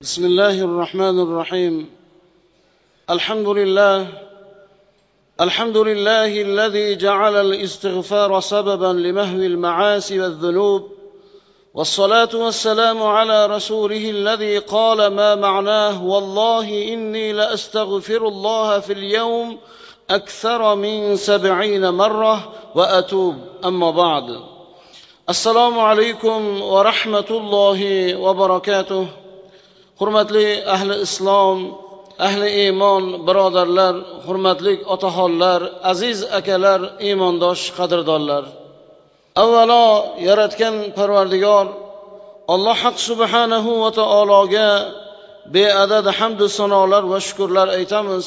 بسم الله الرحمن الرحيم الحمد لله الذي جعل الاستغفار سببا لمحو المعاصي والذنوب والصلاة والسلام على رسوله الذي قال ما معناه والله إني لأستغفر الله في اليوم أكثر من 70 مرة وأتوب أما بعد السلام عليكم ورحمة الله وبركاته. Hurmatli ahli islom, ahli iymon birodarlar, hurmatli otaxonlar, aziz akalar, iymondosh qadrdonlar. Avvalo yaratgan Parvardigor Alloh haq subhanahu va taologa beadad hamd va sanolar va shukrlar aytamiz.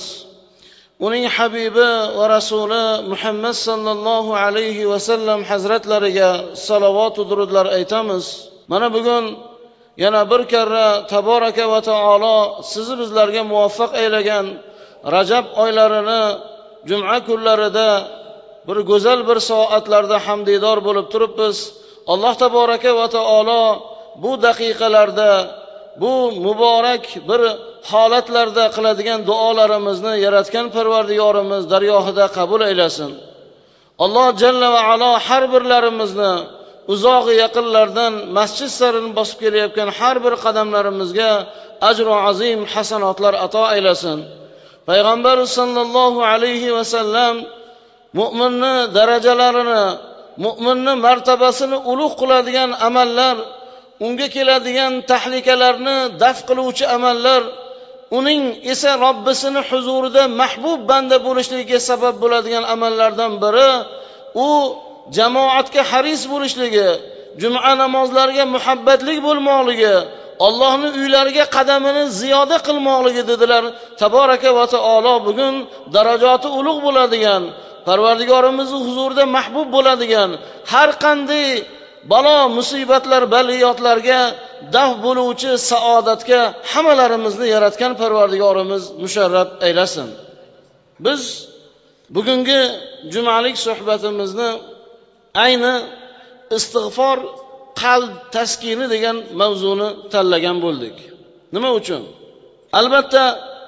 Uning habibi va rasuli Muhammad sallallohu alayhi va sallam hazratlariga salovat va durudlar aytamiz. Mana bugun yana bir karra taboraka va taolo sizni bizlarga muvaffaq aylagan Rajab oylarini juma kunlarida bir go'zal bir soatlarda hamdidor bo'lib turibmiz. Alloh taboraka va taolo bu daqiqalarda, bu muborak bir holatlarda qiladigan duolarimizni yaratgan Parvardigorimiz dargohida qabul aylasin. Alloh jalla va alo har birlarimizni uzoq yaqinlardan masjid sarini bosib kelayotgan har bir qadamlarimizga ajr va azim hasanotlar ato aylasin. Payg'ambar sallallohu alayhi va sallam mu'minni darajalarini, mu'minni martabasini ulug' qiladigan amallar, unga keladigan tahlikalarni daf qiluvchi amallar, uning esa Robbisini huzurida mahbub banda bo'lishligiga sabab bo'ladigan amallardan biri u jamoatga haris bo'lishligi, juma namozlariga muhabbatlik bo'lmoqligi, Allohning uylariga qadamini ziyoda qilmoqligi dedilar. Taboraka va taolo bugun darajati ulug' bo'ladigan, Parvardigorimizning huzurida mahbub bo'ladigan har qanday balo, musibatlar, baliyotlarga daf bo'luvchi saodatga hammalarimizni yaratgan Parvardigorimiz musharraf aylasin. Biz bugungi jumalik suhbatimizni ayni istig'for qalb taskini degan mavzuni tanlagan bo'ldik. Nima uchun? Albatta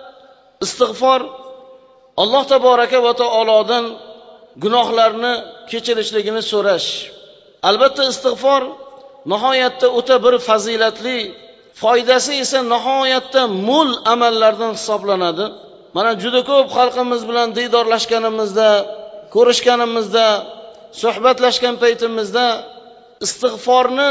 istig'for Alloh taboraka va taolodan gunohlarni kechirishligini so'rash. Albatta istig'for nihoyatda o'ta bir fazilatli, foydasi esa nihoyatda mo'l amallardan hisoblanadi. Mana juda ko'p xalqimiz bilan diydorlashganimizda, ko'rishganimizda, suhbatlashgan paytimizda istig'forni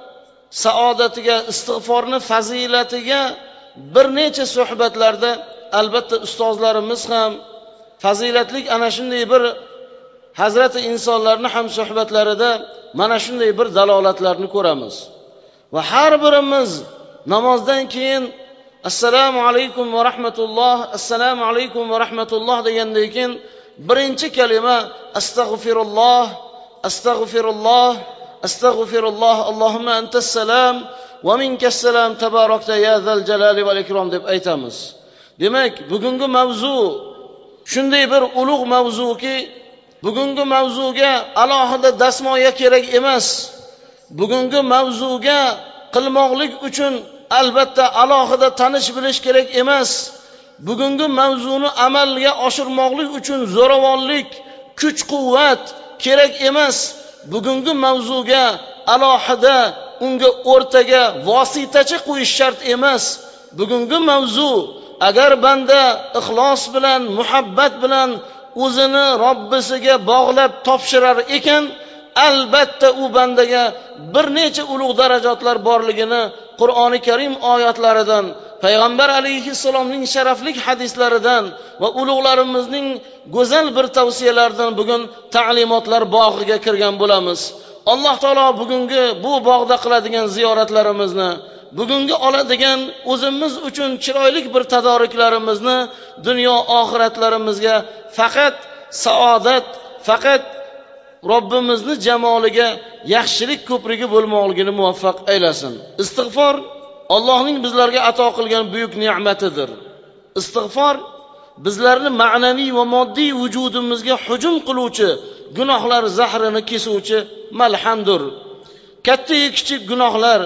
saodatiga, istig'forni fazilatiga bir necha suhbatlarda albatta ustozlarimiz ham fazilatlik ana shunday bir hazrati insonlarni ham suhbatlarida mana shunday bir dalolatlarni ko'ramiz. Va har birimiz namozdan keyin assalomu alaykum va rahmatulloh, assalomu alaykum va rahmatulloh degandan keyin birinchi kalima astag'firulloh, astag'firulloh, astag'firulloh, Allohumma antas salam va minkas salam tabarakta ya zal jalali val ikrom deb aytamiz. Demak, bugungi mavzu shunday bir ulug' mavzuki, bugungi mavzuga alohida dasmoya kerak emas. Bugungi mavzuga qilmoqlik uchun albatta alohida tanish bilish kerak emas. Bugungi mavzuni amalga oshirmoqlik uchun zo'ravonlik, kuch-quvvat kerak emas. Bugungi mavzuga alohida unga o'rtaga vositachi qo'yish shart emas. Bugungi mavzu agar banda ixlos bilan, muhabbat bilan o'zini Robbisiga bog'lab topshirar ekan, albatta u bandaga bir necha ulug' darajatlar borligini Qur'oni Karim oyatlaridan, Payg'ambar alayhissalomning sharafli hadislaridan va ulug'larimizning go'zal bir tavsiyalaridan bugun ta'limotlar bog'iga kirgan bo'lamiz. Alloh taolo bugungi bu bog'da qiladigan ziyoratlarimizni, bugungi oladigan o'zimiz uchun chiroyli bir tadoriklarimizni dunyo oxiratlarimizga faqat saodat, faqat Robbimizni jamoliga yaxshilik ko'prigi bo'lmoqligini muvaffaq aylasin. Istig'for Allohning bizlarga ato qilgan buyuk ne'matidir. Istig'for bizlarni ma'naviy va moddiy vujudimizga hujum qiluvchi, gunohlar zahrini kesuvchi malhamdir. Katta kichik gunohlar,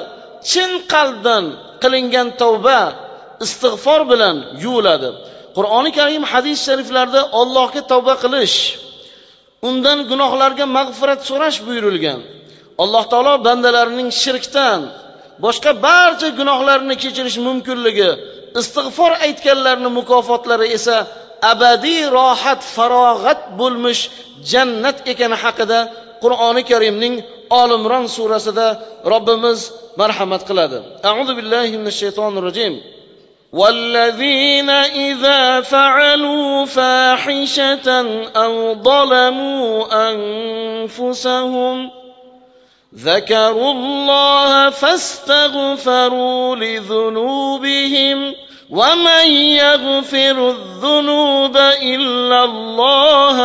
chin qalbdan qilingan tavba istig'for bilan yuviladi. Qur'oni Karim hadis shariflarda Allohga tavba qilish, undan gunohlarga mag'firat so'rash buyurilgan. Alloh taolo bandalarining shirkdan boshqa barcha gunohlarini kechirish mumkinligi, istig'for aytganlarning mukofotlari esa abadiy rohat, farog'at bo'lmish jannat ekani haqida Qur'oni Karimning Al-Imron surasida Robbimiz marhamat qiladi. A'udhu billahi minash shaytonir rojim. والذين إذا فعلوا فاحشة أو ظلموا أنفسهم ذكروا الله فاستغفروا لذنوبهم ومن يغفر الذنوب إلا الله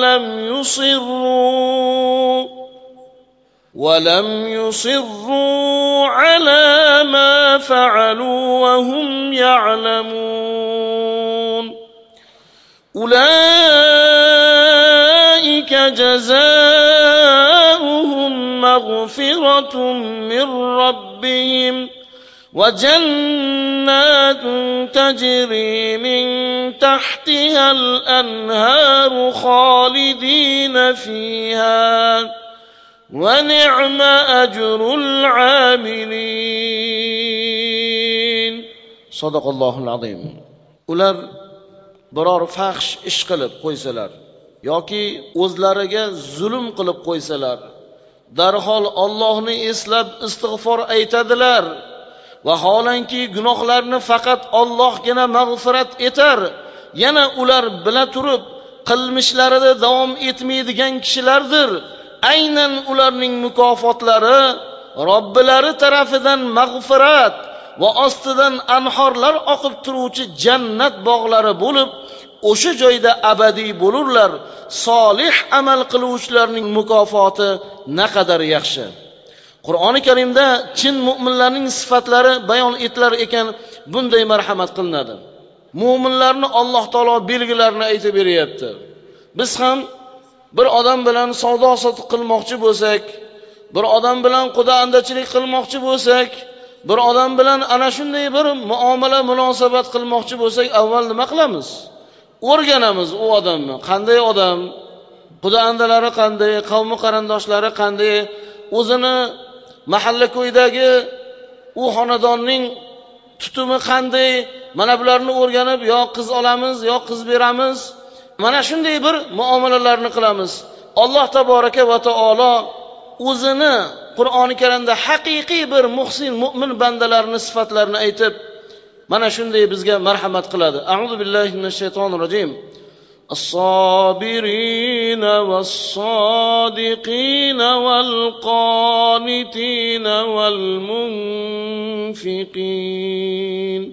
ولم يصروا على ما فعلوا وهم يعلمون أولئك جزاؤهم مغفرة من ربهم وجنات تجري من تحتها الأنهار خالدين فيها ونعم أجر العاملين. صدق الله العظيم. ular biror fahsh ish qilib qo'ysalar yoki o'zlariga zulm qilib qo'ysalar, darhol Allohni eslab istig'for aytadilar. Vaholanki gunohlarni faqat Allohgina mag'firat etar. Yana ular bila turib qilmishlarida davom etmaydigan kishilardir. Aynan ularning mukofotlari Robbilari tarafidan mag'firat va ostidan anhorlar oqib turuvchi jannat bog'lari bo'lib, o'sha joyda abadiy bo'lurlar. Solih amal qiluvchilarning mukofoti naqadar yaxshi. Qur'oni Karimda chin mu'minlarning sifatlari bayon etilar ekan, bunday marhamat qilinadi. Mu'minlarni Alloh taolo belgilarini aytib beryapti. Biz ham bir odam bilan savdo-sotiq qilmoqchi bo'lsak, bir odam bilan quda-andachilik qilmoqchi bo'lsak, bir odam bilan ana shunday bir muomala munosabat qilmoqchi bo'lsak, avval nima qilamiz? O'rganamiz u odamni. Qanday odam, quda-andalari qanday, qavmi qarindoshlari qanday, o'zini mahalla ko'ydagi u xonadonning tutumi qanday, mana bularni o'rganib, yo qiz olamiz, yo qiz beramiz. Mana shunday bir muomalalarni qilamiz. Alloh taboraka va taolo o'zini Qur'oni Karimda haqiqiy bir muhsin mu'min bandalarining sifatlarini aytib, mana shunday bizga marhamat qiladi. A'udhu billahi minash shaytonir rojim. As-sabirina was-sadiqina wal-qanitina wal-munfiqin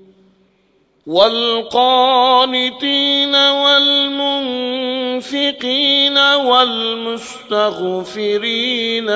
والقانتين والمنفقين والمستغفرين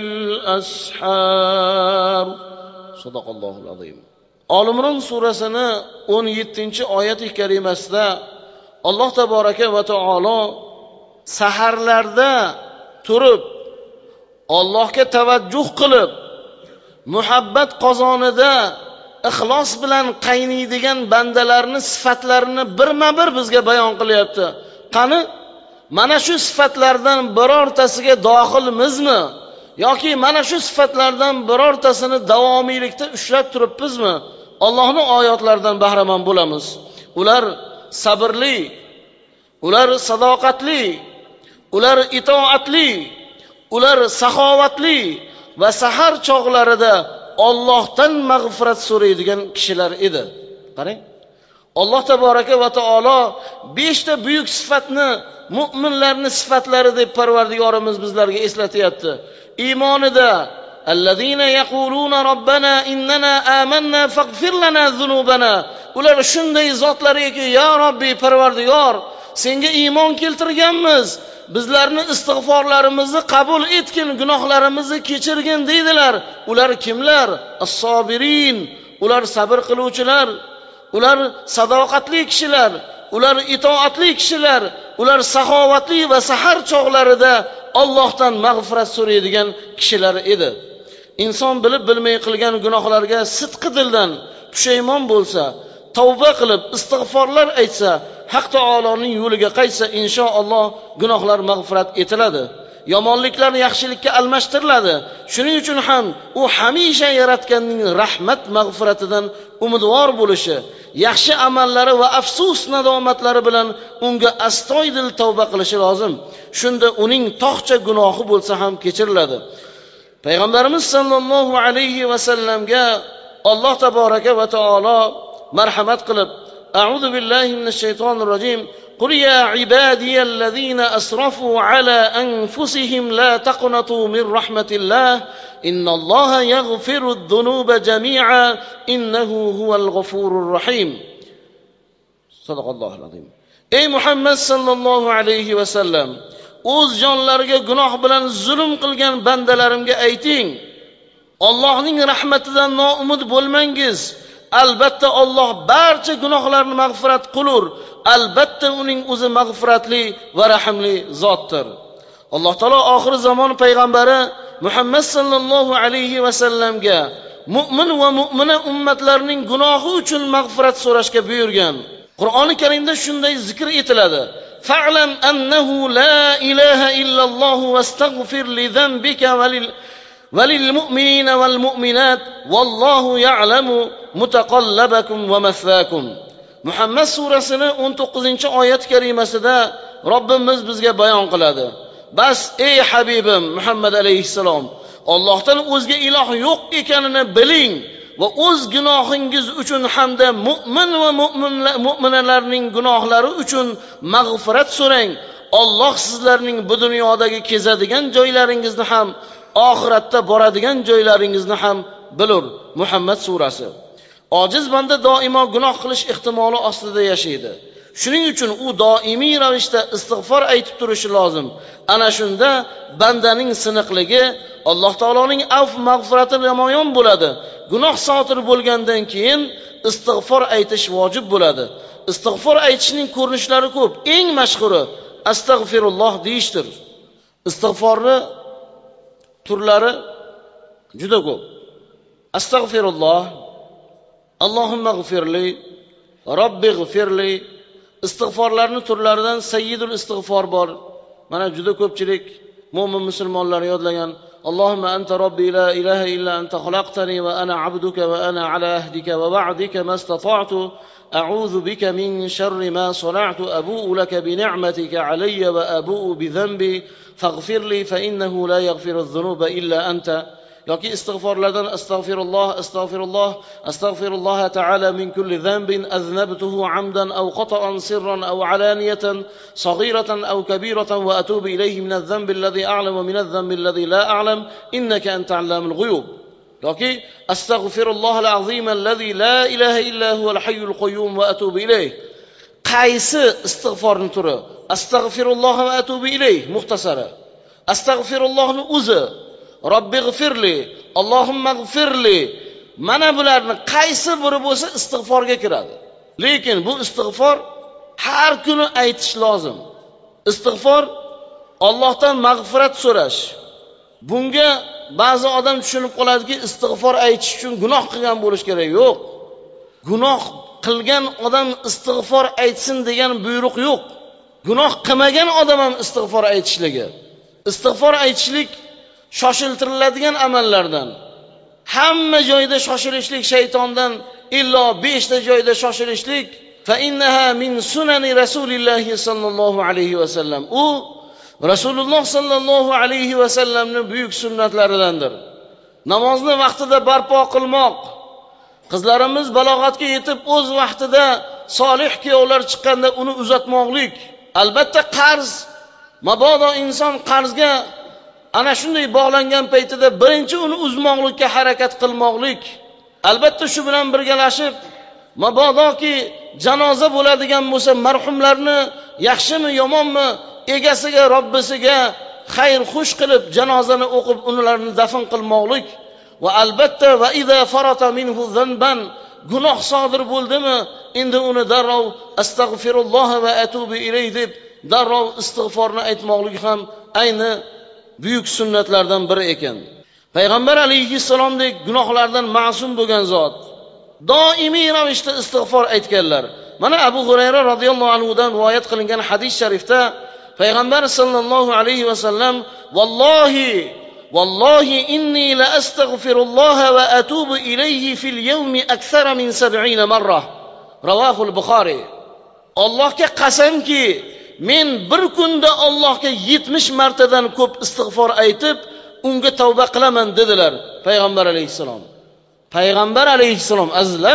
بالأسحار. صدق الله العظيم. Al-Imron surasining 17-oyati karimasida Alloh taboraka va taolo saharlarda turib Allohga tavajjuh qilib muhabbat qozonida ixlos bilan qaynaydigan bandalarning sifatlarini birma-bir bizga bayon qilyapti. Qani, mana shu sifatlardan birortasiga dohilmizmi yoki mana shu sifatlardan birortasini davomiylikda ushlab turibmizmi? Allohning oyatlaridan bahramand bo'lamiz. Ular sabrli, ular sadoqatli, ular itoatli, ular saxovatli va sahar chog'larida Allohdan mag'firat so'raydigan kishilar edi. Qarang, Alloh taboraka va taolo 5 ta buyuk sifatni mu'minlarning sifatlari deb Parvardigorimiz bizlarga eslatyapti. Iymonida allazina yaquluna robbana innana amanna faghfir lana zunubana. Ular shunday zotlar eki, ya Robbiy Parvardigor, senga iymon keltirganmiz, bizlarni istig'forlarimizni qabul etgin, gunohlarimizni kechirgin deydilar. Ular kimlar? As-sobirin, ular sabr qiluvchilar, ular sadoqatli kishilar, ular itoatli kishilar, ular saxovatli va sahar chog'larida Allohdan mag'firat so'raydigan kishilar edi. inson bilib bilmay qilgan gunohlarga sidqi dildan pushaymon bo'lsa, tavba qilib istig'forlar aytsa, Haq taoloning yo'liga qaytsa, inshaalloh gunohlar mag'firat etiladi. Yomonliklar yaxshilikka almashtiriladi. Shuning uchun ham u hamisha yaratganning rahmat mag'firatidan umidvor bo'lishi, yaxshi amallari va afsus nadomatlari bilan unga astoydil tavba qilishi lozim. Shunda uning tog'cha gunohi bo'lsa ham kechiriladi. Payg'ambarimiz sollallohu alayhi va sallamga Alloh taboraka va taolo marhamat qilib, a'udhu billahi minash shaytonir rojim, قل يا عبادي الذين أسرفوا على أنفسهم لا تقنطوا من رحمة الله إن الله يغفر الذنوب جميعا إنه هو الغفور الرحيم. صدق الله العظيم. Ey Muhammad sallallohu alayhi va sallam, o'z jonlariga gunoh bilan zulm qilgan bandalarimga ayting, Allohning rahmatidan noumid bo'lmangiz. Albatta Alloh barcha gunohlarni mag'firat qilur. Albatta uning o'zi mag'firatli va rahimli zotdir. Alloh taolo oxir zamon payg'ambari Muhammad sallallohu alayhi va sallamga mu'min va mu'mina ummatlarining gunohi uchun mag'firat so'rashga buyurgan. Qur'oni Karimda shunday zikr etiladi: "Fa'lam annahu la ilaha illalloh vastaghfir li dhanbika valil mu'minina wal mu'minat wallohu ya'lamu mutaqallabakum va mathvakum." Muhammad surasini 19-oyat karimasida Robbimiz bizga bayon qiladi. Bas ey Habibim Muhammad alayhissalom, Allohdan o'zga iloh yo'q ekanini biling va o'z gunohingiz uchun hamda mu'min va mu'minalarning gunohlari uchun mag'firat so'rang. Alloh sizlarning bu dunyodagi kezadigan joylaringizni ham, oxiratda boradigan joylaringizni ham bilur. Muhammad surasi. Ojiz banda doimo gunoh qilish ehtimoli ostida yashaydi. Shuning uchun u doimiy ravishda istig'for aytib turishi lozim. Ana shunda bandaning siniqligi, Alloh taoloning afv mag'firati namoyon bo'ladi. Gunoh sodir bo'lgandan keyin istig'for aytish vojib bo'ladi. Istig'for aytishning ko'rinishlari ko'p. Eng mashhuri astag'firulloh deyishdir. Istig'forni turlari juda ko'p. Astag'firulloh, Allohumma g'firli, Robbi g'firli. Istig'forlarning turlaridan sayyidul istig'for bor. Mana juda ko'pchilik mu'min musulmonlar yodlagan: Allohumma anta robbi la ilaha illa anta xalaqtani va ana abduka va ana ala ahdika va va'dika mastata'tu a'udhu bika min sharri ma sana'tu abu'u laka bi ni'matika alayya va abu'u bi dhanbi faghfirli fa innahu la yaghfiru adh-dhunuba illa anta. yoki istig'forlardan astag'firulloh ta'ala min kulli dhanbin aznabtuhu amdan aw qata'an sirran aw alaniyatan saghiratan aw kabiratan wa atubu ilayhi min adh-dhanbi alladhi a'lamu min adh-dhanbi alladhi la a'lam innaka anta 'allamul ghuyub. yoki astaghfirulloh al-azim alladhi la ilaha illa huwal hayyul qayyum wa atubu ilayhi. Qaysi istig'forning turi? Astag'firulloh va atubu ilayhi muxtasara. Astag'firullohning o'zi, Robbi g'firli, Allohumma g'firli. Mana bularni qaysi biri bo'lsa istig'forga kiradi. Lekin bu istig'for har kuni aytish lozim. Istig'for Allohdan mag'firat so'rash. Bunga ba'zi odam tushunib qoladiki, istig'for aytish uchun gunoh qilgan bo'lish kerak. Yo'q. Gunoh qilgan odam istig'for aytsin degan buyruq yo'q. Gunoh qilmagan odam ham istig'for aytishligi. Istig'for aytishlik shoshiltiriladigan amallardan. Hamma joyda shoshilishlik shaytondan, illo 5 ta joyda shoshilishlik fa innaha min sunani Rasulilloh sallallohu alayhi va sallam. U Rasululloh sallallohu alayhi va sallamning buyuk sunnatlaridandir. Namozni vaqtida barpo qilmoq, qizlarimiz balog'atga yetib o'z vaqtida solih kuyovlar chiqqanda uni uzatmoqlik. Albatta qarz, mabodo inson qarzga ana shunday bog'langan paytida birinchi uni uzmoqlikka harakat qilmoqlik. Albatta shu bilan birgalashib, mabodoki janoza bo'ladigan bo'lsa, marhumlarni yaxshimi yomonmi egasiga, Robbisiga xayr xush qilib janozani o'qib ularni dafn qilmoqlik. Va albatta va idza farata minhu zanban, gunoh sodir bo'ldimi, endi uni darrov astag'firulloh va atubu ilayh deb darrov istig'forni aytmoqlik ham ayni buyuk sunnatlardan biri ekan. Payg'ambar alayhissalomdek gunohlardan ma'sum bo'lgan zot doimiy ravishda istig'for aytganlar. Mana Abu Hurayra radhiyallohu anhu dan rivoyat qilingan hadis sharifda payg'ambar sallallohu alayhi vasallam vallohi inni la astaghfirulloh va atubu ilayhi fil yawmi akthara min 70 marra. Ravahul Buxoriy. Allohga qasamki, men bir kunda Allohga 70 martadan ko'p istig'for aytib, unga tavba qilaman dedilar payg'ambar alayhissalom. Payg'ambar alayhissalom azizlar,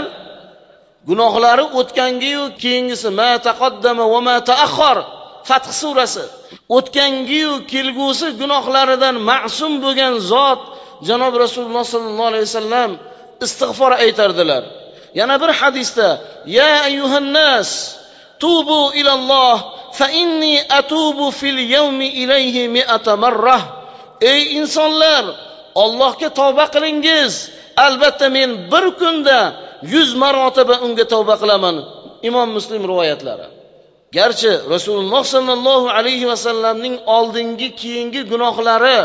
gunohlari o'tgangi-yu keyingisi ma taqaddama va ma ta'akhkhar Fath surasi. O'tgangi-yu kelgusi gunohlaridan ma'sum bo'lgan zot janob Rasululloh sallallohu alayhi vasallam istig'for aytardilar. Yana bir hadisda ya ayyuhan nas tubu ilalloh fa inni atubu fil yawmi ilayhi 100 marrah. Ey insonlar, Allohga tavba qilingiz. Albatta men bir kunda 100 marotaba unga tavba qilaman. Imom Muslim rivoyatlari. Garchi Rasululloh sallallohu alayhi vasallamning oldingi keyingi gunohlari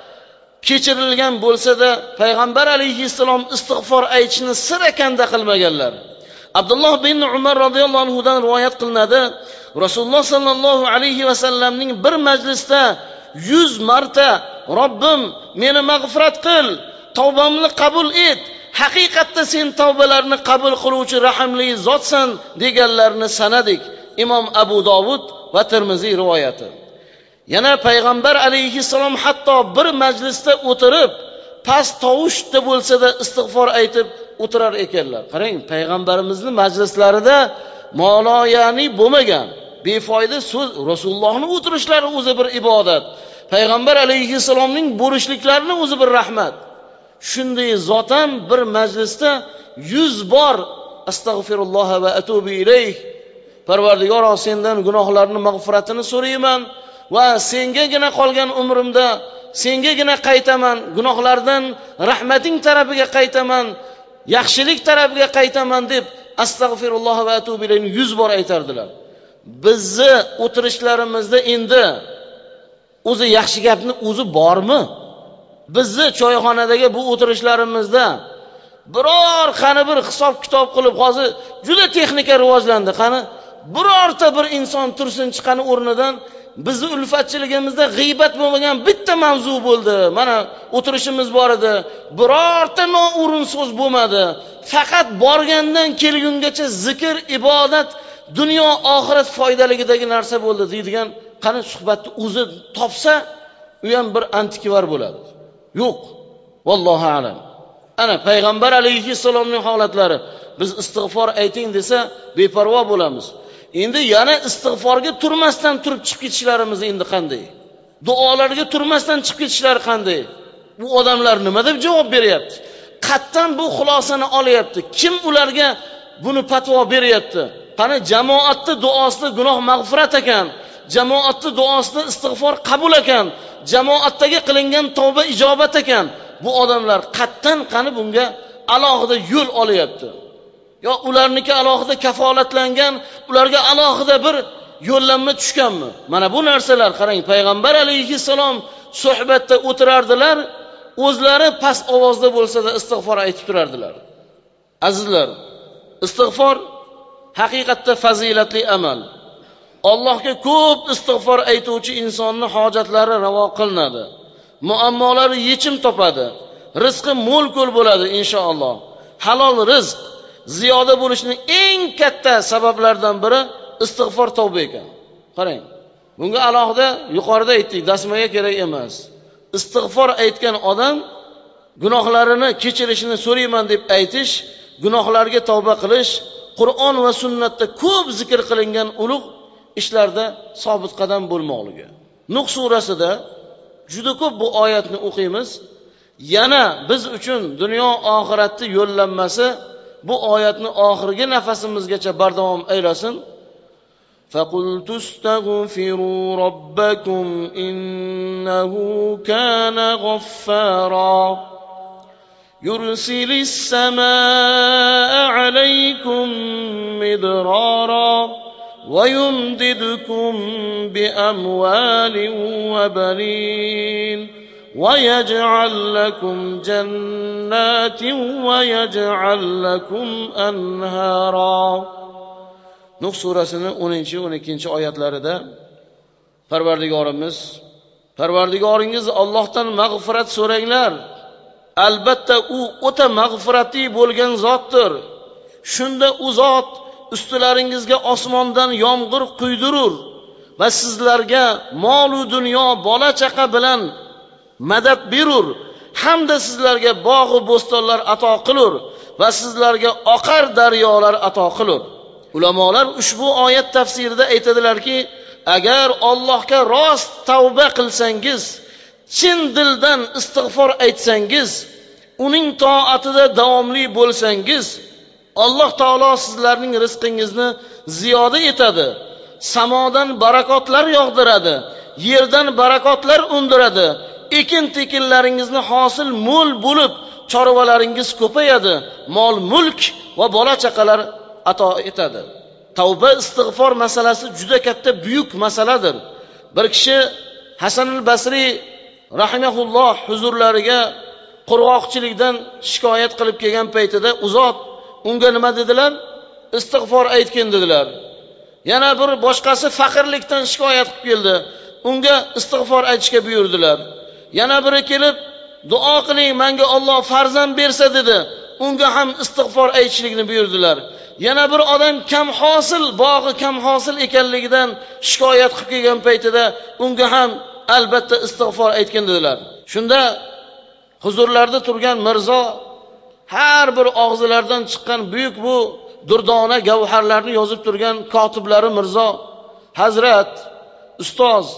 kechirilgan bo'lsa-da, payg'ambar alayhissalom istig'for aytishni sira kanda qilmaganlar. Abdulloh bin Umar radhiyallohu anhu dan rivoyat qilinadi. Rasululloh sallallohu alayhi vasallamning bir majlisda 100 marta Robbim meni mag'firat qil, tavbamni qabul et. Haqiqatda sen tavbalarni qabul qiluvchi rahimli zotsan deganlarni sanadik. Imom Abu Dovud va Tirmiziy rivoyati. Yana payg'ambar alayhissalom hatto bir majlisda o'tirib, past tovushda bo'lsa-da istig'for aytib o'tirar ekanlar. Qarang, payg'ambarimizning majlislarida ma'noyani bo'lmagan, befoyda so'z, Rasulullohning o'tirishlari o'zi bir ibodat. Payg'ambar alayhissalomning bo'lishliklarini o'zi bir rahmat. Shunday zot ham bir majlisda 100 bor astag'firulloh va atubu ilayh. Parvardigor, sendan gunohlarni mag'firatini so'rayman va sengagina qolgan umrimda sengagina qaytaman, gunohlardan rahmating tarafiga qaytaman, yaxshilik tarafiga qaytaman deb astag'firulloh va atubu ilayni 100 bor aytardilar. Bizni o'tirishlarimizda endi o'zi yaxshi gapni o'zi bormi? Bizni choyxonadagi bu o'tirishlarimizda biror qani bir hisob kitob qilib, hozir juda texnika rivojlandi. Qani birorta bir inson tursin chiqqani o'rnidan, bizni ulfatchiligimizda g'iybat bo'lmagan bitta mavzu bo'ldi. Mana o'tirishimiz bor edi. Birorta noo'rin so'z bo'lmadi. Faqat borgandan kelgungacha zikr, ibodat, dunyo oxirat foydaligidagi narsa bo'ldi deydigan qani suhbatni o'zi topsa, u ham bir antikvar bo'ladi. Yo'q. Vallohu a'lam. Ana payg'ambar alayhissalomning holatlari. Biz istig'for ayting desa beparvo bo'lamiz. Endi yana istig'forga turmasdan turib chiqib ketishlarimiz endi qanday? Duolarga turmasdan chiqib ketishlari qanday? Bu odamlar nima deb javob beryapti? Qattan bu xulosani olyapti. Kim ularga buni fatvo beryapti? Qani jamoatda duosida gunoh mag'firat ekan, jamoatda duosida istig'for qabul ekan, jamoatdagi qilingan tavba ijobat ekan. Bu odamlar qattan qani bunga alohida yo'l olyapti. Yo ularniki alohida kafolatlangan, ularga alohida bir yo'llanma tushganmi? Mana bu narsalar qarang, payg'ambar alayhissalom suhbatda o'tirardilar, o'zlari past ovozda bo'lsa-da istig'for aytib turardilar. Azizlar, istig'for haqiqatda fazilatli amal. Allohga ko'p istig'for aytuvchi insonning hojatlari ravo qilinadi. Muammolari yechim topadi. Rizqi mo'l-ko'l bo'ladi inshaalloh. Halol rizq ziyoda bo'lishining eng katta sabablaridan biri istig'for, tavba ekan. Qarang. Bunga alohida yuqorida aytdik, dasmaga kerak emas. Istig'for aytgan odam gunohlarini kechirishini so'rayman deb aytish, gunohlarga tavba qilish, Qur'on va sunnatda ko'p zikr qilingan ulug' ishlarda sobit qadam bo'lmoqligi. Nuh surasida juda ko'p bu oyatni o'qiymiz. Yana biz uchun dunyo oxiratni yo'llanmasi bu oyatni oxirgi nafasimizgacha bardavom aylasin. فَقُلْتُ اسْتَغْفِرُوا رَبَّكُمْ إِنَّهُ كَانَ غَفَّارًا يُرْسِلِ السَّمَاءَ عَلَيْكُمْ مِدْرَارًا وَيُمْدِدْكُمْ بِأَمْوَالٍ وَبَنِينَ وَيَجْعَلْ لَكُمْ جَنَّاتٍ وَيَجْعَلْ لَكُمْ أَنْهَارًا. Nuh surasining 10-12 oyatlarida Parvardigoringiz Allohdan mag'firat so'ranglar. Albatta u o'ta mag'firatli bo'lgan zotdir. Shunda u zot ustilaringizga osmondan yomg'ir quydirur va sizlarga mol va dunyo, bola chaqa bilan madad berur, hamda sizlarga bog' va bo'stonlar ato qilur va sizlarga oqar daryolar ato qilur. Ulamolar ushbu oyat tafsirida aytadilarki, agar Allohga rost tavba qilsangiz, chin dildan istig'for aytsangiz, uning toatida davomli bo'lsangiz, Alloh taolo sizlarning rizqingizni ziyoda etadi. Samodan barakotlar yog'diradi, yerdan barakotlar undiradi. Ekin-tekinlaringizni hosil mo'l bo'lib, chorvalaringiz ko'payadi, mol-mulk va bola-chaqalar ato etadi. Tavba istig'for masalasi juda katta buyuk masaladir. Bir kishi Hasan al-Basri rahimahulloh huzurlariga qurg'oqchilikdan shikoyat qilib kelgan paytida uzot unga nima dedilar? Istig'for aytgin dedilar. Yana bir boshqasi faqirlikdan shikoyat qilib keldi. Unga istig'for aytishga buyurdilar. Yana biri kelib, duo qiling, menga Alloh farzand bersa dedi. Unga ham istig'for aytishlikni buyurdilar. Yana bir odam kam hosil, bog'i kam hosil ekanligidan shikoyat qilib kelgan paytida unga ham albatta istig'for aytgin dedilar. Shunda huzurlarida turgan mirzo, har bir og'zilaridan chiqqan buyuk bu durdona gavharlarni yozib turgan kotiblari mirzo, hazrat, ustoz,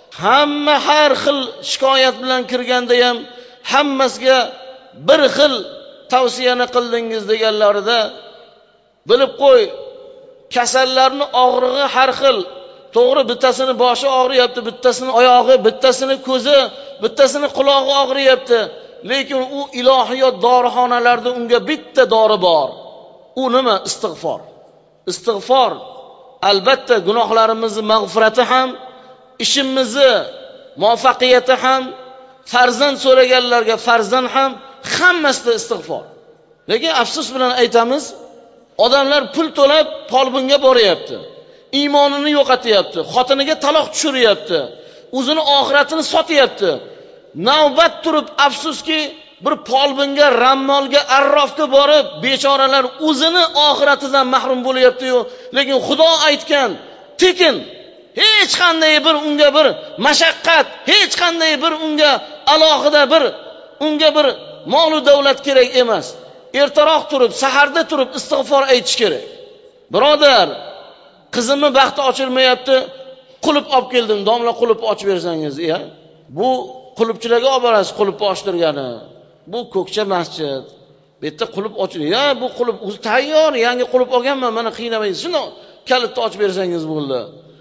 hamma har xil shikoyat bilan kirganda ham hammasiga bir xil tavsiyani qildingiz deganlarida, bilib qo'y, kasallarning og'rig'i har xil. To'g'ri, bittasini boshi og'riyapti, bittasini oyog'i, bittasini ko'zi, bittasini qulog'i og'riyapti. Lekin u ilohiyot dorixonalarida unga bitta dori bor. U nima? Istig'for. Istig'for albatta gunohlarimizni mag'firati ham, ishimizni muvaffaqiyati ham, farzand so'raganlarga farzand ham, hammasida istig'for. Lekin afsus bilan aytamiz, odamlar pul to'lab polbinga boryapti. Iymonini yo'qotyapti, xotiniga taloq tushiryapti, o'zini oxiratini sotyapti. Navbat turib afsuski bir polbinga, rammolga, arrofga borib bechoralar o'zini oxiratidan mahrum bo'lyapti-yu, lekin Xudo aytgan tekin, hech qanday bir unga bir mashaqqat, hech qanday bir unga alohida unga bir mol va davlat kerak emas. Ertaroq turib, saharda turib istig'for aytish kerak. Birodar, qizimni baxti ochilmayapti, qulib olib keldim, domla qulib ochib bersangiz, bu qulubchilarga olib borasiz, qulib ochtirgani. Bu ko'kcha masjid. Bu yerda qulib ochil. Bu qulib o'zi tayyor, yangi qulib olganman, mana qiynamaysiz. Shuni kalitni ochib bersangiz bo'ldi.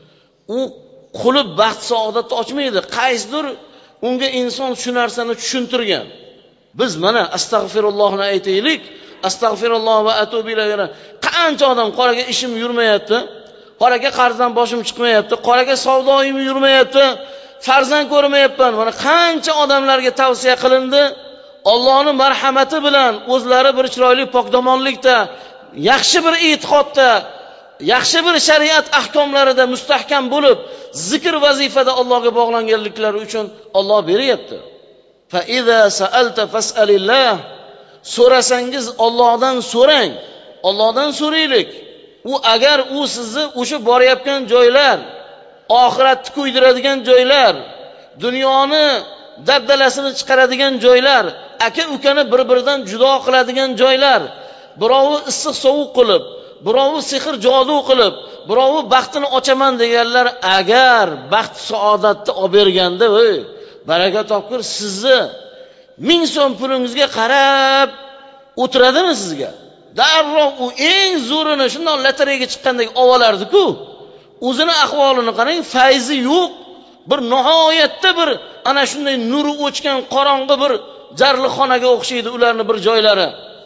U qulib baxt saodatni ochmaydi. Qaysidir unga inson shu narsani tushuntirgan. Biz mana astag'firullohni aytaylik, astag'firulloh va atubu ilayhi. Qancha odam qoraga ishim yurmayapti, qoraga qarzdan boshim chiqmayapti, qoraga savdoyim yurmayapti, farzand ko'rmayapman. Mana qancha odamlarga tavsiya qilindi. Allohning marhamati bilan o'zlari bir chiroyli pokdomonlikda, yaxshi bir e'tiqodda, yaxshi bir shariat ahkomlarida mustahkam bo'lib, zikr vazifada Allohga bog'langanliklari uchun Alloh beryapti. Fa iza sa'alta fas'alillah. So'rasangiz Allohdan so'rang. Allohdan so'raylik. U agar u sizni o'sha borayotgan joylar, oxiratni kuydiradigan joylar, dunyoni daddalasini chiqaradigan joylar, aka-ukani bir-biridan judo qiladigan joylar, birovi issiq sovuq qilib, birovi sehr jodu qilib, birovi baxtini ochaman deganlar agar baxt saodatni olib berganda, baraka topkur, sizni 1000 so'm pulingizga qarab o'tiradimi sizga? Darrov u eng zo'rini shunday lotereyaga chiqqandek ovolardi-ku. O'zini ahvolini qarang, fayzi yo'q, bir nihoyatda bir ana shunday nuri o'chgan qorong'i bir jarlixonaga o'xshaydi ularning bir joylari.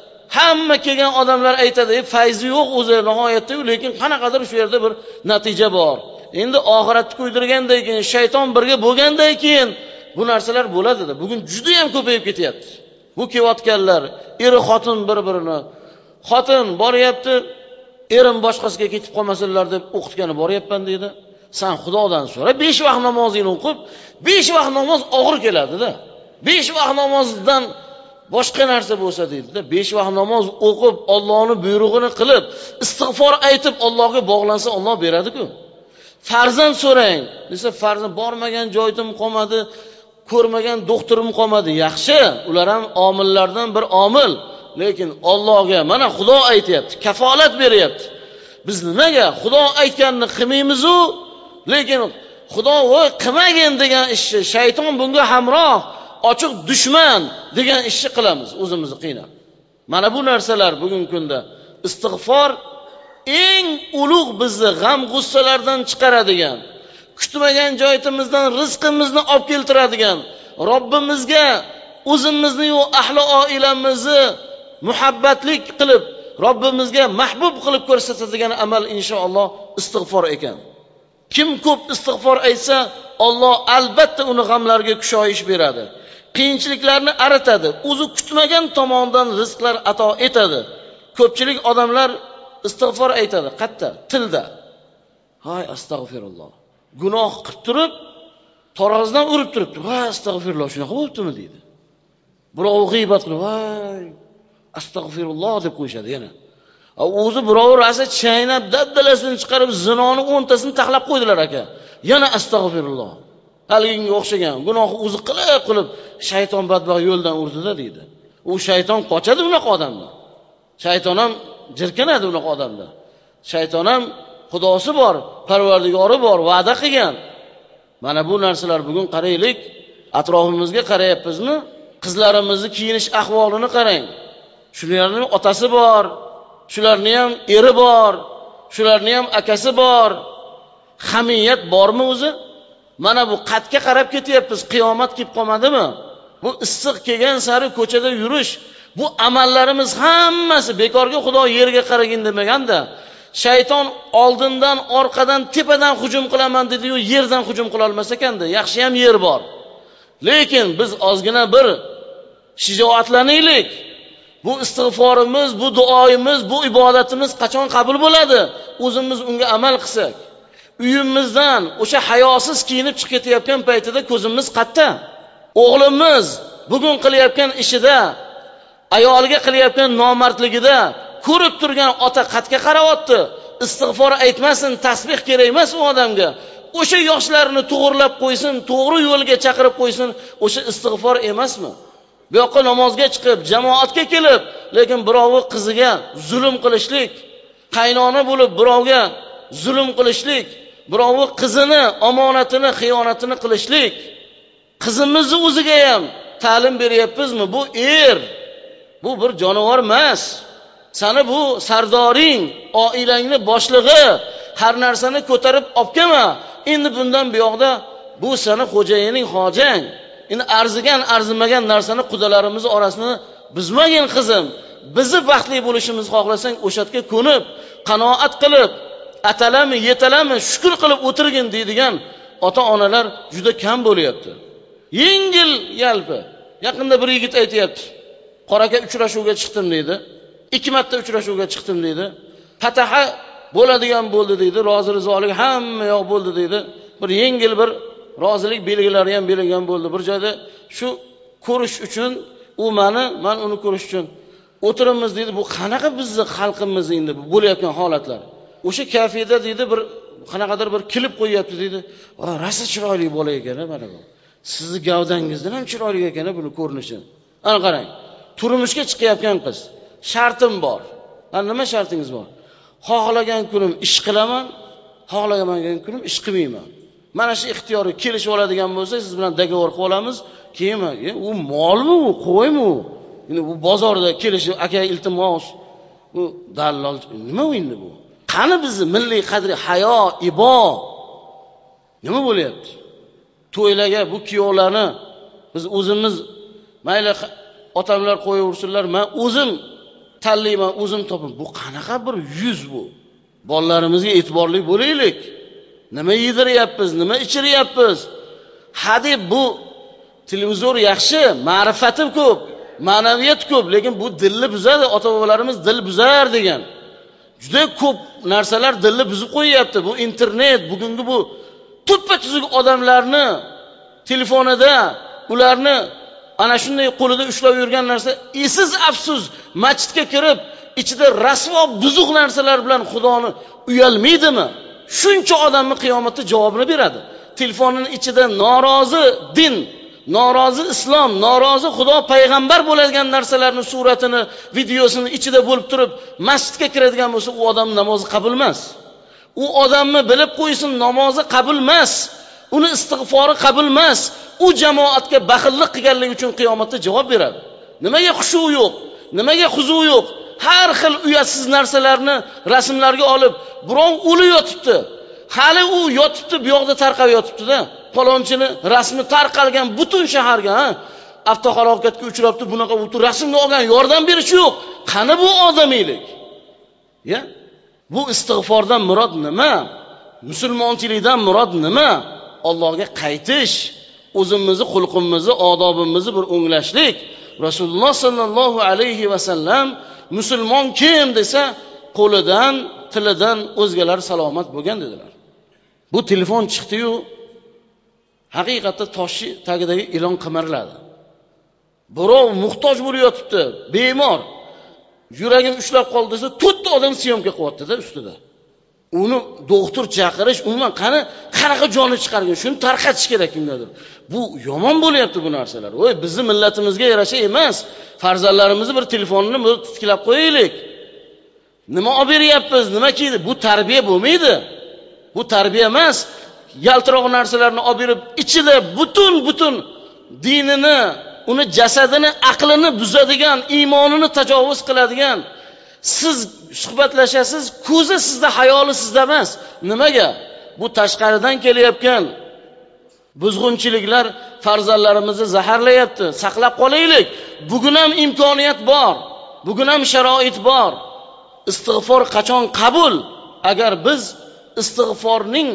Hamma kelgan odamlar aytadi, fayzi yo'q o'zi nihoyatda, lekin qanaqadir shu yerda bir natija bor. Endi oxiratni kuydirgandan keyin, shayton birga bo'lgandan keyin bu narsalar bo'ladi-da. Bugun juda ham ko'payib ketyapti. Bu kelayotganlar eri xotin bir-birini, xotin boryapti, erim boshqasiga ketib qolmasinlar deb o'qitgani boryapman deydi. Sen Xudodan so'ra, 5 vaqt namozingni o'qib, 5 vaqt namoz og'ir keladi-da. 5 vaqt namozdan boshqa narsa bo'lsa deydi-da. 5 vaqt namoz o'qib, Allohning buyrug'ini qilib, istig'for aytib Allohga bog'lansa Alloh beradi-ku. Farzand so'rang. Desa farzand bormagan joyim qolmadi, ko'rmagan doktorim qolmadi. Yaxshi, ular ham omillardan bir omil. Lekin Allohga mana Xudo aytayapti, kafolat beryapti. Biz nimaga Xudo aytganini qilmaymiz-u, lekin Xudo voy qilmagin degan ishni, shayton bunga hamroh, ochiq dushman degan ishni qilamiz, o'zimizni qiynab. Mana bu narsalar bugungi kunda istig'for eng ulug' bizni g'am g'ussalardan chiqaradigan, kutmagan joyimizdan rizqimizni olib keltiradigan, Robbimizga o'zimizni va ahli oilamizni muhabbatlik qilib, Robbimizga mahbub qilib ko'rsatadigan amal inshaalloh istig'for ekan. Kim ko'p istig'for aytsa, Alloh albatta uni g'amlarga kushoyish beradi. Qiyinchiliklarni aritadi. O'zi kutmagan tomondan rizqlar ato etadi. Ko'pchilik odamlar istig'for aytadi, qatta, tilda. Hay astag'firulloh. Gunoh qilib turib, tarozdan urib turibdi. Va astag'firulloh, shunaqa bo'libdimi deydi. Birov g'iybat qilib, voy astag'firulloh deb qo'yishadi yana. O'zi birov rasa chaynab dabdalasini chiqarib zinoni 10tasini taxlab qo'ydilar aka. Yana astag'firulloh. Haliginga o'xshagan gunoh o'zi qilib shayton badbaxt yo'ldan urdida deydi. U shayton qochadi unaqa odamdan. Shayton ham jirkanadi unaqa odamdan. Shayton ham xudosi bor, parvardigori bor, va'da qilgan. Mana bu narsalar bugun qaraylik, atrofimizga qarayapmizmi? Qizlarimizni kiyinish ahvolini qarang. Shularning otasi bor, shularning ham eri bor, shularning ham akasi bor. Hamiyat bormi o'zi? Mana bu qatga qarab ketyapmiz. Qiyomat kelib qolmadimi? Bu issiq kelgan sari ko'chada yurish, bu amallarimiz hammasi bekorga Xudo yerga qaragin demaganda, shayton oldindan, orqadan, tepadan hujum qilaman dedi-yu, yerdan hujum qila olmas ekanda. Yaxshi ham yer bor. Lekin biz ozgina bir shijoatlanaylik. Bu istig'forimiz, bu duoyimiz, bu ibodatimiz qachon qabul bo'ladi? O'zimiz unga amal qilsak. Uyimizdan o'sha hayosiz kiyinib chiqib ketayotgan paytida ko'zimiz qatta. O'g'limiz bugun qilayotgan ishida, ayoliga qilayotgan nomardligida ko'rib turgan ota qatga qarayapti. Istig'for aytmasin, tasbih kerak emas u odamga. O'sha yoshlarni to'g'rilab qo'ysin, to'g'ri yo'lga chaqirib qo'ysin, o'sha istig'for emasmi? Bu yoqqa namozga chiqib, jamoatga kelib, lekin birovi qiziga zulm qilishlik, qaynona bo'lib birovga zulm qilishlik, birovi qizini, omonatini, xiyonatini qilishlik. Qizimizni o'ziga ham ta'lim beryapmizmi? Bu bu bir jonivor emas. Seni bu sardoring, oilangni boshlig'i, har narsani ko'tarib olib-kelma. Endi bundan bu yoqda bu seni xo'jayining, hojang. Endi arzimagan narsani qudalarimiz orasini buzmagin qizim. Bizni baxtli bo'lishimizni xohlasang, o'shatga ko'nib, qanoat qilib, atalami, yetalami shukr qilib o'tirgin deydigan ota-onalar juda kam bo'lyapti. Yengil yalpi. Yaqinda bir yigit aytayapti. Qoraka uchrashuvga chiqdim deydi. 2 marta uchrashuvga chiqdim deydi. Fataha bo'ladigan bo'ldi deydi. Rozi rizolik hamma yoq bo'ldi deydi. Bir yengil bir rozilik belgilari ham berilgan bo'ldi. Bir joyda shu ko'rish uchun men uni ko'rish uchun o'tirimiz deydi. Bu qanaqa bizni xalqimiz endi bo'layotgan holatlar. O'sha kafeda deydi bir qanaqadir bir klip qo'yyapti deydi. Rasa chiroyli bola ekan mana bu. Sizni gavdangizdan ham chiroyli ekan buni ko'rinishi. Ana qarang. Turmushga chiqayotgan qiz. Shartim bor. Nima shartingiz bor? Xohlagan kunim ish qilaman, xohlamagan kunim ish qilmayman. Mana shu ixtiyori kelishib oladigan bo'lsa, siz bilan dogovor qilib olamiz. Keyin u molmi u, qo'ymi u? Endi bu bozorda kelishib, aka iltimos, u dallol nima endi bu? Qani bizni milliy qadri, hayo, ibo nima bo'lyapti? To'ylarga bu kuyovlarni biz o'zimiz mayli otamlar qo'yaversinlar, men o'zim tanlayman, o'zim topim. Bu qanaqa bir yuz bu? Bolalarimizga e'tiborli bo'laylik. Nima yediryapmiz, nima ichiryapmiz? Hadeb bu televizor yaxshi, ma'rifati ko'p, ma'naviyat ko'p, lekin bu dilni buzadi. Ota-bobolarimiz dil buzar degan. Juda ko'p narsalar dilni buzib qo'yyapti. Bu internet, bugungi bu tuppa-tuzuk odamlarni telefonida ularni ana shunday qo'lida ushlab yurgan narsa esiz afsus masjidga kirib ichida rasvo buzuq narsalar bilan Xudoni uyalmaydimi? Shuncha odamni qiyomatda javobini beradi. Telefonining ichida norozi din, norozi islom, norozi Xudo payg'ambar bo'ladigan narsalarni suratini, videosini ichida bo'lib turib masjidga kiradigan bo'lsa, u odam namozi qabul emas. U odamni bilib qo'ysin, namozi qabul emas. Uni istig'fori qabul emas. U jamoatga baxillik qilganligi uchun qiyomatda javob beradi. Nimaga xushu yo'q? Nimaga huzu yo'q? Har xil uyatsiz narsalarni rasmlarga olib, birov o'li yotibdi. Hali u yotibdi, bu yoqda tarqab yotibdi-da. Falonchini rasmi tarqalgan butun shaharga, avtohalokatga uchrabdi, bunaqa o'tir rasmni olgan, yordam berish yo'q. Qani bu odamiylik? Ya? Bu istig'fordan murod nima? Musulmonchilikdan murod nima? Allohga qaytish, o'zimizni xulqimizni, odobimizni bir o'nglashlik. Rasululloh sallallohu alayhi va sallam musulmon kim desa, qo'lidan, tilidan o'zgalar salomat bo'lgan dedilar. Bu telefon chiqdi-yu, haqiqatda toshi tagidagi ilon qimirladi. Birov muhtoj bo'lib yotibdi, bemor. Yuragim ushlab qoldi desa, 4 odam syomka qilyapti-da ustida. Uni doktor chaqirish, umuman qanaqa joni chiqargan, shuni tarqatish kerak kimgadir. Bu yomon bo'lyapti bu narsalar. Voy, bizning millatimizga yarasha emas. Farzandlarimizni bir telefonini bir tiklab qo'yaylik. Nima olib beryapmiz, nima kiydi? Bu tarbiya bo'lmaydi. Bu tarbiya emas. Yaltiroq narsalarni olib berib, ichida butun dinini, uni jasadini, aqlini buzadigan, iymonini tajovuz qiladigan. Siz suhbatlashasiz, ko'zi sizda, hayoli sizda emas. Nimaga? Bu tashqaridan kelayotgan buzg'unchiliklar farzandlarimizni zaharlayapti. Saqlab qolaylik. Bugun ham imkoniyat bor. Bugun ham sharoit bor. Istig'for qachon qabul? Agar biz istig'forning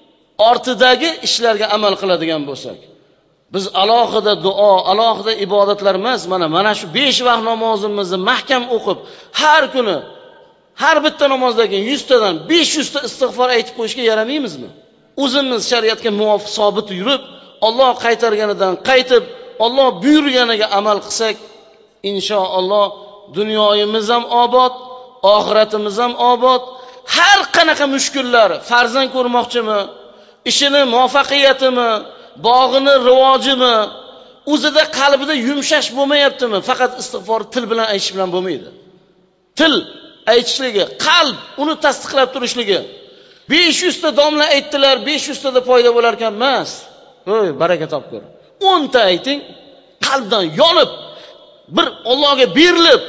ortidagi ishlarga amal qiladigan bo'lsak. Biz alohida duo, alohida ibodatlar emas, mana shu 5 vaqt namozimizni mahkam o'qib, har kuni har bitta namozdan keyin 100 tadan 500 ta istig'for aytib qo'yishga yaramaymizmi? O'zimiz shariatga muvofiq sobit yurib, Alloh qaytarganidan qaytib, Alloh buyurganiga amal qilsak, inshaalloh dunyoyimiz ham obod, oxiratimiz ham obod. Har qanaqa mushkullar, farzand ko'rmoqchimi, ishini muvaffaqiyatimi, bog'ini rivojimi, o'zida qalbida yumshash bo'lmayaptimi? Faqat istig'for til bilan aytish bilan bo'lmaydi. Til aytishligi, qalb uni tasdiqlab turishligi. 500 ta domla aytdilar, 500 ta da foyda bo'lar ekan emas. Voy, baraka topgur. 10 ta ayting, qalbdan yonib, bir Allohga berilib,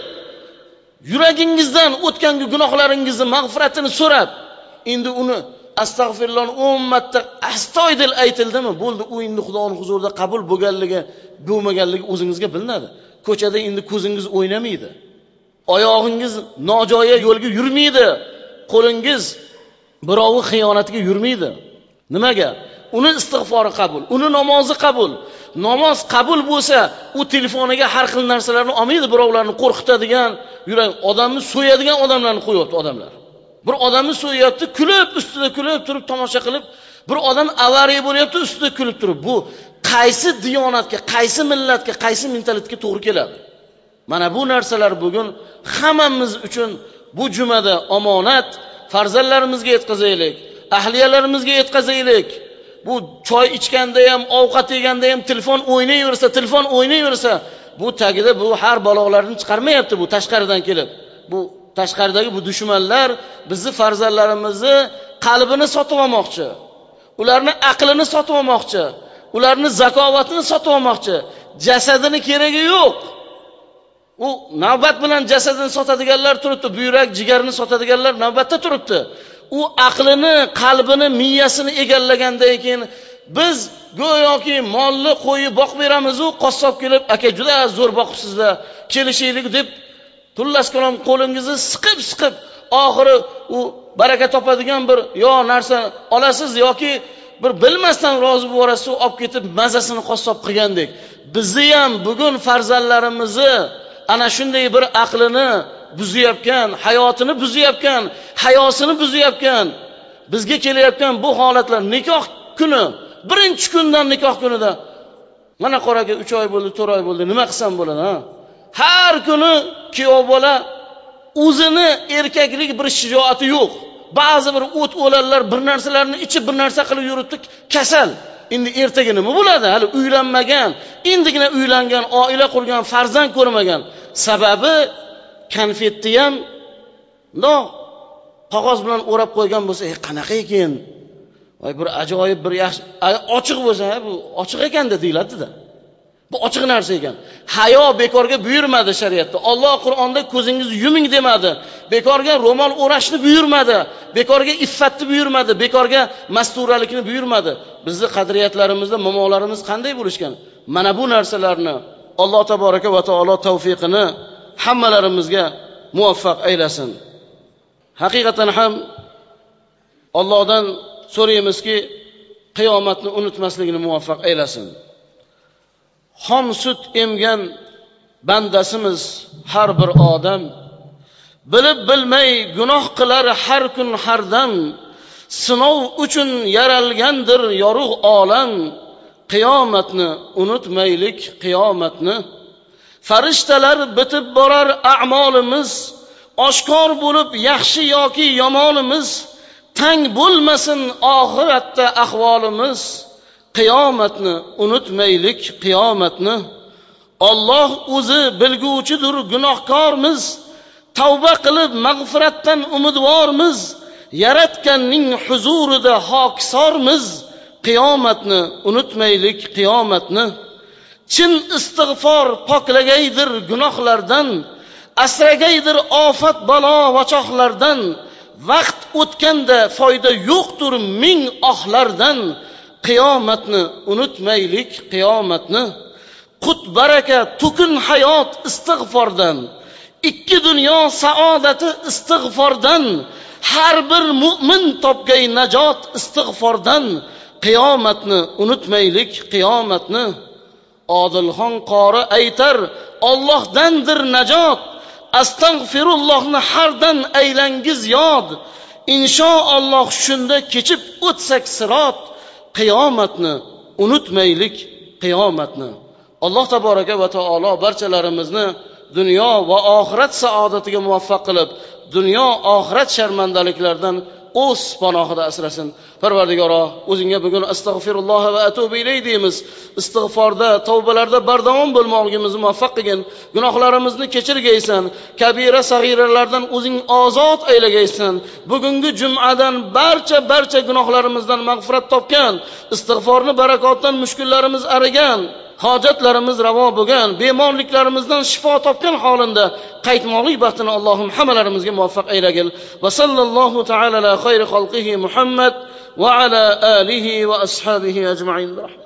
yuragingizdan o'tgangi gunohlaringizni mag'firatini so'rab, endi uni astag'firullah 10 marta astoydil aytildimi? Bo'ldi, u endi Xudoning huzurida qabul bo'lmaganligi o'zingizga bilinadi. Ko'chada endi ko'zingiz o'ynamaydi. Oyog'ingiz nojo'ya yo'lga yurmaydi. Qo'lingiz birovning xiyonatiga yurmaydi. Nimaga? Uni istig'fori qabul, uni namozi qabul. Namoz qabul bo'lsa, u telefoniga har xil narsalarni olmaydi, birovlarni qo'rqitadigan, yurak odamni so'yadigan odamlarni qo'yapti odamlar. Bir odamni so'yapti, kulib, ustida kulib turib tomosha qilib, bir odam avariya bo'lyapti, ustida kulib turib. Bu qaysi diyonatga, qaysi millatga, qaysi mentalitetga to'g'ri keladi? Mana bu narsalar bugun hammamiz uchun bu jumada omonat. Farzandlarimizga yetkazaylik, ahliyalarimizga yetkazaylik. Bu choy ichganda ham, ovqat yeganda ham telefon o'ynayversa, bu tagida bu har balolarni chiqarmayapti, bu tashqaridan kelib. Bu tashqaridagi bu dushmanlar bizni farzandlarimizni qalbini sotib olmoqchi. Ularni aqlini sotib olmoqchi. Ularni zakovatini sotib olmoqchi. Jasadini keragi yo'q. U navbat bilan jasadini sotadiganlar turibdi, buyrak, jigarni sotadiganlar navbatda turibdi. U aqlini, qalbini, miyasini egallagandan keyin biz go'yoki molni qo'yi boqib beramiz-u, qassob kelib, aka juda zo'r boqibsizlar, kelishaylik deb tullas kalom qo'lingizni siqib, oxiri u baraka topadigan bir yo narsa olasiz yoki bir bilmasdan rozi bo'lasiz, olib ketib mazasini qassob qilgandek. Bizni ham bugun farzandlarimizni ana shunday bir aqlini buzayotgan, hayotini buzayotgan, hayosini buzayotgan, bizga kelayotgan bu holatlar nikoh kuni, birinchi kundan nikoh kunida mana qoraga 3 oy bo'ldi, 4 oy bo'ldi, nima qilsam bo'ladi, ha? Har kuni kuyov bola o'zini erkaklik bir shijoati yo'q. Ba'zi bir o't o'lanlar bir narsalarni ichib bir narsa qilib yuribdi, kasal. Endi ertaga nima bo'ladi? Hali uylanmagan, endigina uylangan, oila qurgan, farzand ko'rmagan. Sababi konfetni ham qog'oz bilan o'rab qo'ygan bo'lsa, qanaqa ekan? Voy bir ajoyib, bir yaxshi, ochiq bo'lsa, bu ochiq ekanda deyiladi-da. Bu ochiq narsa ekan. Hayo bekorga buyurmadi shariatda. Alloh Qur'onda ko'zingizni yuming demadi. Bekorga ro'mol o'rashni buyurmadi. Bekorga iffatni buyurmadi. Bekorga masturalikni buyurmadi. Bizni qadriyatlarimizda momolarimiz qanday bo'lishgan? Mana bu narsalarni Alloh taboraka va taolo tavfiqini hammalarimizga muvaffaq aylasin. Haqiqatan ham Allohdan so'raymizki, qiyomatni unutmasligini muvaffaq aylasin. Xom sut emgan bandasimiz har bir odam, bilib bilmay gunoh qilar har kun har dam, sinov uchun yaralgandir yorug' olam, qiyomatni unutmaylik qiyomatni. Farishtalar bitib borar a'molimiz, oshkor bo'lib yaxshi yoki yomonimiz, tang bo'lmasin oxiratda ahvolimiz, qiyomatni unutmaylik qiyomatni. Alloh o'zi bilguvchidir gunohkormiz, tavba qilib mag'firatdan umidvormiz, yaratganning huzurida hokisormiz, qiyomatni unutmaylik qiyomatni. Chin istig'for poklagaydir gunohlardan, asragaydir ofat balo va chohlardan, vaqt o'tganda foyda yo'qdir ming ohlardan, qiyomatni unutmaylik qiyomatni. Qut baraka to'kin hayot istig'fordan, ikki dunyo saodati istig'fordan, har bir mu'min topgay najot istig'fordan, qiyomatni unutmaylik qiyomatni. Odilxon qori aytar Allohdandir najot, astag'firullohni hardan aylangiz yod, inshaalloh shunda kechib o'tsak sirot, qiyomatni unutmaylik qiyomatni. Alloh taboraka va taolo barchalarimizni dunyo va oxirat saodatiga muvaffaq qilib, dunyo oxirat sharmandaliklaridan o'z panohida asrasin. Parvardigoro, o'zingga bugun astag'firulloh va atubu ilay deymiz. Istig'forda, tavbalarda bardavom bo'lmoqligimizni muvaffaq qilgin. Gunohlarimizni kechirgaysan. Kabira sag'iralardan o'zing ozod aylagaysan. Bugungi jum'adan barcha gunohlarimizdan mag'firat topgan, istig'forni barakotdan mushkullarimiz arigan, hojatlarimiz ravo bo'lgan, bemorliklarimizdan shifo topgan holinda qaytmoqlik baxtini Allohim hammalarimizga muvaffaq aylagil. Va sallallohu ta'ala ala xayri xalqihi Muhammad va ala alihi va ashabihi ajma'in.